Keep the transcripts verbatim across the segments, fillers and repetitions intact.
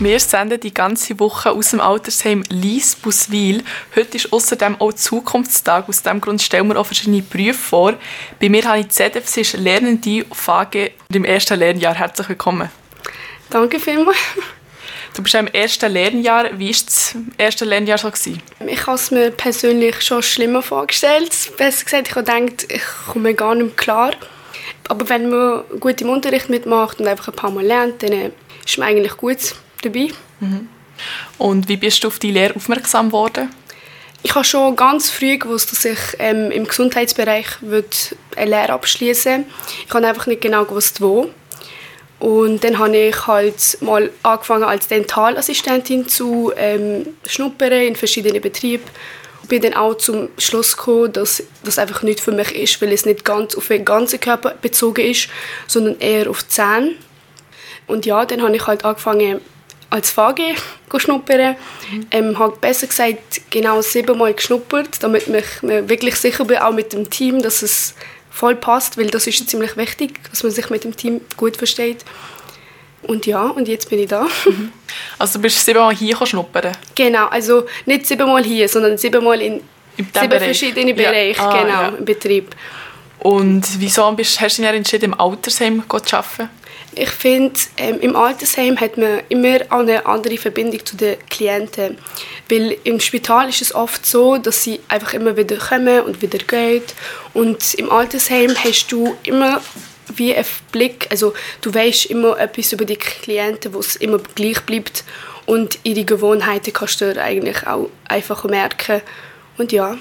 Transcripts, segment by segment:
Wir senden die ganze Woche aus dem Altersheim Lyss Buswil. Heute ist außerdem auch Zukunftstag. Aus diesem Grund stellen wir auch verschiedene Berufe vor. Bei mir habe ich Zedef, sie ist Lernende auf A G im ersten Lernjahr. Herzlich willkommen. Danke vielmals. Du bist ja im ersten Lernjahr. Wie war das erste Lernjahr so? Ich habe es mir persönlich schon schlimmer vorgestellt. Besser gesagt, ich habe gedacht, ich komme gar nicht mehr klar. Aber wenn man gut im Unterricht mitmacht und einfach ein paar Mal lernt, dann ist man eigentlich gut dabei. Mhm. Und wie bist du auf die Lehre aufmerksam geworden? Ich habe schon ganz früh gewusst, dass ich ähm, im Gesundheitsbereich eine Lehre abschließen würde. Ich habe einfach nicht genau gewusst, wo. Und dann habe ich halt mal angefangen als Dentalassistentin zu ähm, schnuppern in verschiedenen Betrieben. Ich bin dann auch zum Schluss gekommen, dass das einfach nicht für mich ist, weil es nicht ganz auf den ganzen Körper bezogen ist, sondern eher auf die Zähne. Und ja, dann habe ich halt angefangen als V G zu schnuppern. Mhm. Ähm, habe besser gesagt genau siebenmal geschnuppert, damit ich mir wirklich sicher bin, auch mit dem Team, dass es voll passt, weil das ist ziemlich wichtig, dass man sich mit dem Team gut versteht. Und ja, und jetzt bin ich da. Mhm. Also du bist siebenmal hier schnuppern? Genau, also nicht siebenmal hier, sondern siebenmal in sieben Bereich. verschiedene Bereiche, ja. ah, genau, ja. im Betrieb. Und wieso bist, hast du dich entschieden, im Altersheim zu arbeiten? Ich finde, ähm, im Altersheim hat man immer eine andere Verbindung zu den Klienten. Weil im Spital ist es oft so, dass sie einfach immer wieder kommen und wieder gehen. Und im Altersheim hast du immer wie einen Blick, also du weißt immer etwas über die Klienten, wo es immer gleich bleibt. Und ihre Gewohnheiten kannst du eigentlich auch einfach merken. Und ja.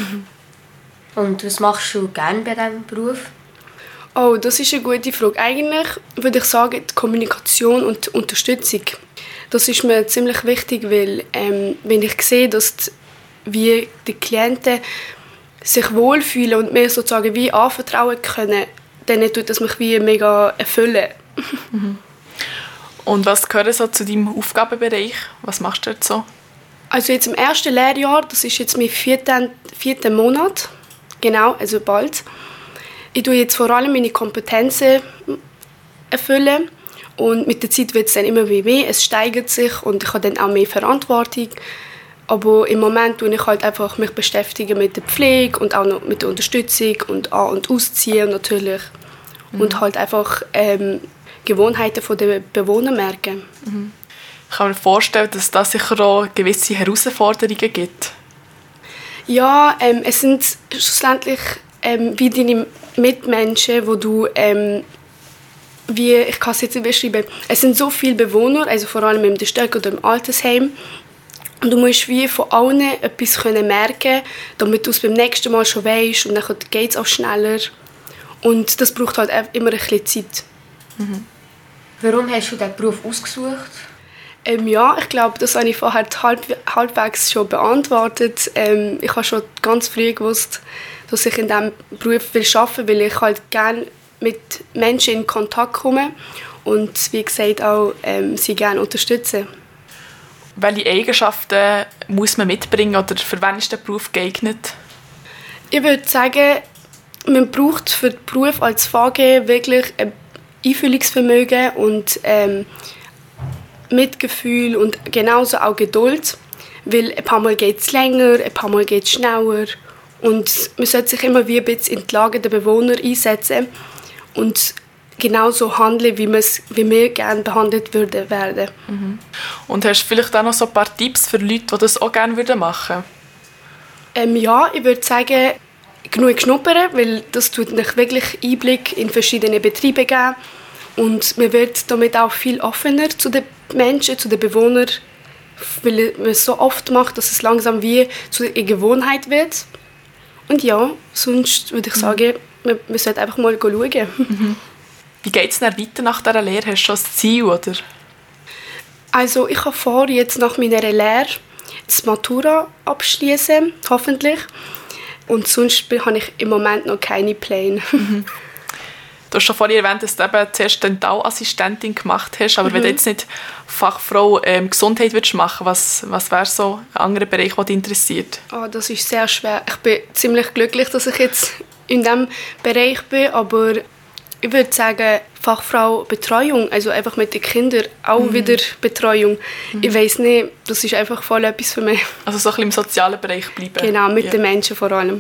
Und was machst du gerne bei diesem Beruf? Oh, das ist eine gute Frage. Eigentlich würde ich sagen, die Kommunikation und die Unterstützung. Das ist mir ziemlich wichtig, weil ähm, wenn ich sehe, dass die, wie die Klienten sich wohlfühlen und mir sozusagen wie anvertrauen können, dann tut das mich wie mega erfüllen. Mhm. Und was gehört so zu deinem Aufgabenbereich? Was machst du dort so? Also jetzt im ersten Lehrjahr, das ist jetzt mein vierter, vierter Monat, genau, also bald. Ich tue jetzt vor allem meine Kompetenzen erfüllen und mit der Zeit wird es dann immer mehr, es steigert sich und ich habe dann auch mehr Verantwortung. Aber im Moment tue ich halt einfach mich beschäftigen mit der Pflege und auch noch mit der Unterstützung und An- und Ausziehen natürlich. Mhm. Und halt einfach ähm, Gewohnheiten der Bewohner merken. Mhm. Ich kann mir vorstellen, dass das sicher auch gewisse Herausforderungen gibt. Ja, ähm, es sind schlussendlich ähm, wie deine Mitmenschen, wo du, ähm, wie, ich kann es jetzt nicht beschreiben, es sind so viele Bewohner, also vor allem im Stöck oder im Altersheim, und du musst wie von allen etwas können merken, damit du es beim nächsten Mal schon weißt und dann geht es auch schneller. Und das braucht halt immer ein bisschen Zeit. Mhm. Warum hast du diesen Beruf ausgesucht? Ähm, ja, ich glaube, das habe ich vorher halb, halbwegs schon beantwortet. Ähm, ich habe schon ganz früh gewusst, dass ich in diesem Beruf arbeiten will, weil ich halt gerne mit Menschen in Kontakt komme und wie gesagt auch ähm, sie gerne unterstützen. Welche Eigenschaften muss man mitbringen oder für wen ist der Beruf geeignet? Ich würde sagen, man braucht für den Beruf als V G wirklich ein Einfühlungsvermögen und ähm, Mitgefühl und genauso auch Geduld, weil ein paar Mal geht es länger, ein paar Mal geht es schneller und man sollte sich immer wie ein bisschen in die Lage der Bewohner einsetzen und genauso handeln, wie, wie wir gerne behandelt würden werden. Mhm. Und hast du vielleicht auch noch so ein paar Tipps für Leute, die das auch gerne machen würden? Ähm, ja, ich würde sagen, genug schnuppern, weil das tut euch wirklich Einblick in verschiedene Betriebe geben und man wird damit auch viel offener zu den Menschen, zu den Bewohnern, weil man es so oft macht, dass es langsam wie zu einer Gewohnheit wird. Und ja, sonst würde ich sagen, man, man sollte einfach mal schauen. Mhm. Wie geht es dann weiter nach dieser Lehre? Hast du schon ein Ziel, oder? Also ich habe vor, jetzt nach meiner Lehre das Matura abschließen, hoffentlich. Und sonst habe ich im Moment noch keine Pläne. Mhm. Du hast schon vorhin erwähnt, dass du eben zuerst Dentalassistentin gemacht hast, aber mhm. wenn du jetzt nicht Fachfrau ähm, Gesundheit würdest machen, was, was wäre so ein anderer Bereich, der dich interessiert? Oh, das ist sehr schwer. Ich bin ziemlich glücklich, dass ich jetzt in diesem Bereich bin, aber Ich würde sagen, Fachfrau Betreuung, also einfach mit den Kindern auch mhm. wieder Betreuung. Mhm. Ich weiss nicht, das ist einfach voll etwas für mich. Also so ein bisschen im sozialen Bereich bleiben. Genau, mit ja. den Menschen vor allem.